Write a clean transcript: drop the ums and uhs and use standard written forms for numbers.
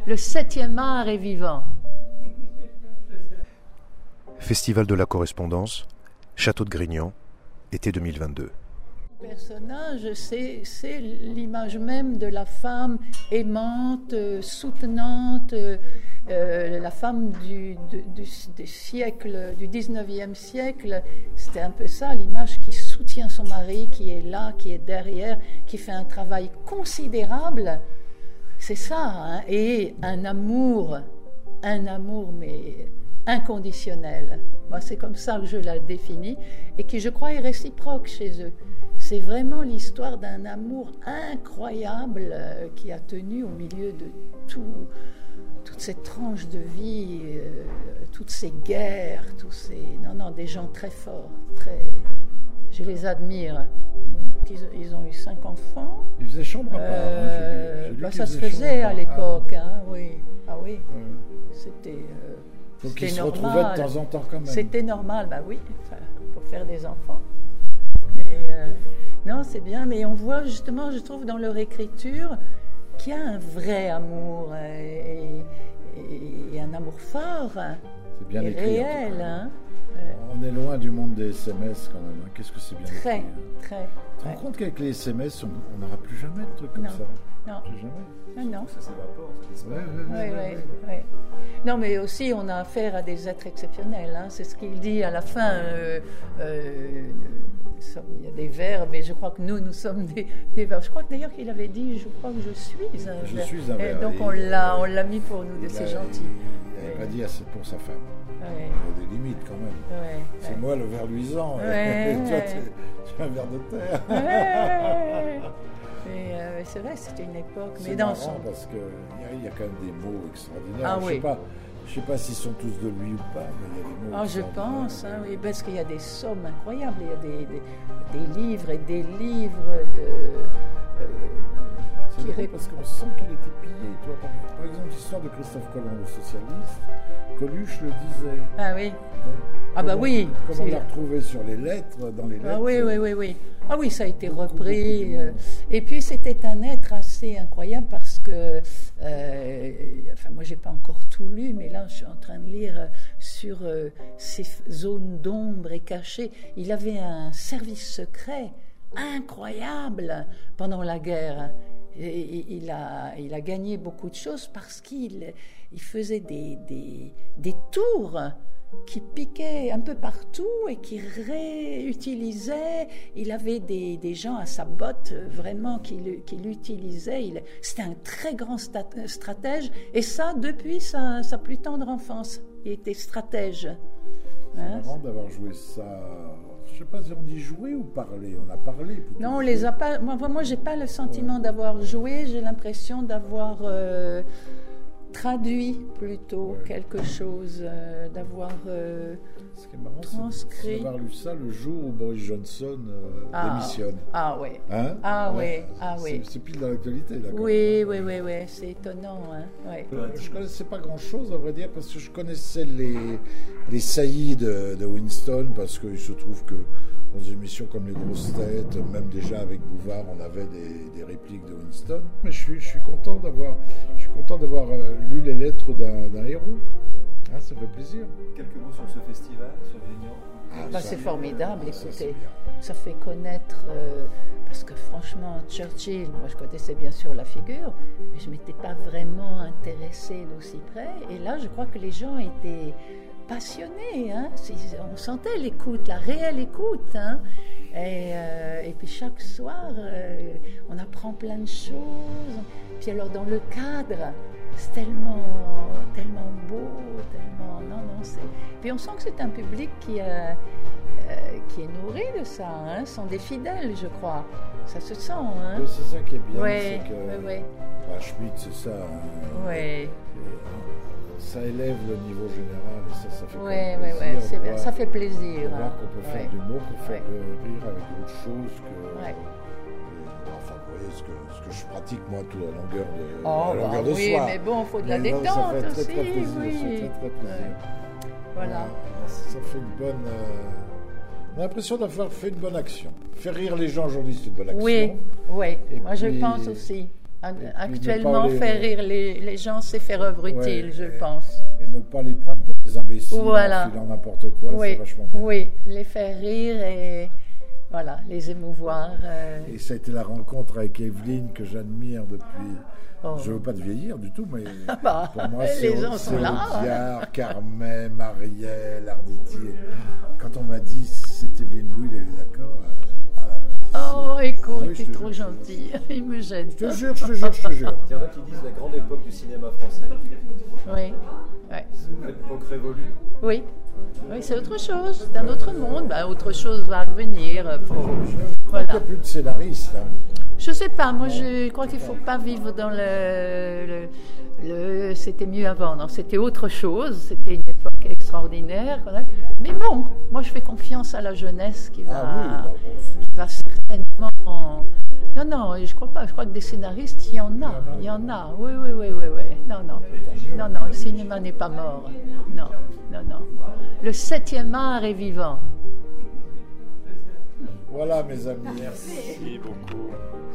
le 7e art est vivant. Festival de la correspondance, Château de Grignan, été 2022. Le personnage, c'est l'image même de la femme aimante, soutenante, la femme du siècle, du 19e siècle. C'était un peu ça, l'image qui soutient son mari, qui est là, qui est derrière, qui fait un travail considérable. C'est ça, hein, et un amour mais inconditionnel. Moi, c'est comme ça que je la définis et qui, je crois, est réciproque chez eux. C'est vraiment l'histoire d'un amour incroyable qui a tenu au milieu de toute cette tranche de vie, toutes ces guerres, des gens très forts, je les admire. Ils ont eu 5 enfants. Ils faisaient chambre à part. Ça se faisait à l'époque, oui. Ah oui. C'était donc ils se normal. retrouvaient de temps en temps quand même. C'était normal, oui, pour faire des enfants. Mais, non, c'est bien, mais on voit justement, je trouve, dans leur écriture qu'il y a un vrai amour et un amour fort. C'est bien écrit, réel. Hein. On est loin du monde des SMS quand même. Qu'est-ce que c'est bien écrit. Très. Tu te rends compte qu'avec les SMS, on n'aura plus jamais de trucs comme ça? Non. Plus jamais. Non. Ça s'évapore, ça disparaît. Oui. Non, mais aussi, on a affaire à des êtres exceptionnels. Hein. C'est ce qu'il dit à la fin. Il y a des verbes, et je crois que nous sommes des verbes. Je crois que d'ailleurs qu'il avait dit, je crois que je suis un verbe. Je suis un verbe. Et donc on l'a mis pour nous, c'est gentil. Il n'avait pas dit assez pour sa femme. Ouais. Il y a des limites quand même. Ouais. C'est moi le ver luisant, et toi tu es un ver de terre. Mais c'est vrai, c'était une époque. C'est marrant parce qu'il y a quand même des mots extraordinaires. Je ne sais pas s'ils sont tous de lui ou pas, mais il y a des mots. Je pense, oui, parce qu'il y a des sommes incroyables. Il y a des livres et des livres de. C'est drôle parce qu'on sent qu'il était pillé. Toi, par exemple, l'histoire de Christophe Colomb, le socialiste, Coluche le disait. Ah oui. Donc, oui. Comment on l'a retrouvé sur les lettres, dans les lettres. Oui. Ah oui, ça a été repris. Et puis c'était un être assez incroyable parce que, moi j'ai pas encore tout lu, mais là je suis en train de lire sur ces zones d'ombre et cachées. Il avait un service secret incroyable pendant la guerre. Et il a gagné beaucoup de choses parce qu'il faisait des tours qui piquait un peu partout et qui réutilisait. Il avait des gens à sa botte vraiment qui l'utilisaient. C'était un très grand stratège, et ça depuis sa plus tendre enfance. Il était stratège. C'est marrant d'avoir joué ça. Je ne sais pas si on dit jouer ou parler. On a parlé. Non, on les a pas. Moi, j'ai pas le sentiment d'avoir joué. J'ai l'impression d'avoir traduit plutôt quelque chose, d'avoir Ce qui est marrant, transcrit. c'est d'avoir lu ça le jour où Boris Johnson démissionne. Ah oui. Hein? Oui. C'est pile dans l'actualité là. Oui, c'est étonnant. Hein? Ouais. Je ne connaissais pas grand-chose, à vrai dire, parce que je connaissais les saillies de Winston, parce qu'il se trouve que dans une émission comme Les Grosses Têtes, même déjà avec Bouvard, on avait des répliques de Winston. Mais je suis content d'avoir lu les lettres d'un héros. Ah, ça fait plaisir. Quelques mots sur ce festival, sur Grignan. C'est formidable, écoutez. Ça fait connaître, parce que franchement, Churchill, moi je connaissais bien sûr la figure, mais je ne m'étais pas vraiment intéressée d'aussi près. Et là, je crois que les gens étaient passionnés. Hein. On sentait l'écoute, la réelle écoute. Hein. Et puis chaque soir, on apprend plein de choses. Puis alors dans le cadre, c'est tellement beau, tellement... Puis on sent que c'est un public qui est nourri de ça, hein. Ce sont des fidèles, je crois. Ça se sent. Hein. Oui, c'est ça qui est bien. Oui. Schmitt, c'est ça. Hein. Oui. Ça élève le niveau général et ça fait plaisir. C'est bien. Ça fait plaisir. De voir qu'on peut faire du mot, qu'on peut faire rire avec autre chose que... Enfin, vous voyez ce que je pratique moi toute la longueur de soir. Oui, mais bon, il faut de la détente ça fait aussi. Très plaisir, oui. Ça fait très plaisir. Voilà. Ça fait une bonne... On a l'impression d'avoir fait une bonne action. Faire rire les gens aujourd'hui, c'est une bonne action. Oui. Moi je pense aussi. Actuellement, faire rire les gens, c'est faire œuvre utile, je pense. Et ne pas les prendre pour des imbéciles, voilà. en filant n'importe quoi, c'est vachement bien. Oui, les faire rire et voilà, les émouvoir. Et ça a été la rencontre avec Evelyne que j'admire depuis... Je ne veux pas te vieillir du tout, mais pour moi, les gens sont là. Audiard, Carmen, Marielle, Arditi. Quand on m'a dit c'est Evelyne Bouille, elle est d'accord. Écoute, t'es trop gentil. Il me gêne. Je te jure. Il y en a qui disent la grande époque du cinéma français. Oui. L'époque révolue. Oui, c'est autre chose. C'est un autre monde. Autre chose va venir. Voilà. Il n'y a plus de scénaristes. Je sais pas. Moi, je crois qu'il faut pas vivre dans c'était mieux avant. Non, c'était autre chose. C'était une époque extraordinaire. Mais bon, moi, je fais confiance à la jeunesse qui va certainement. Non, je crois pas. Je crois que des scénaristes, il y en a. Il y en a. Oui. Non, le cinéma n'est pas mort. Non. Le 7e art est vivant. Voilà, mes amis. Merci beaucoup.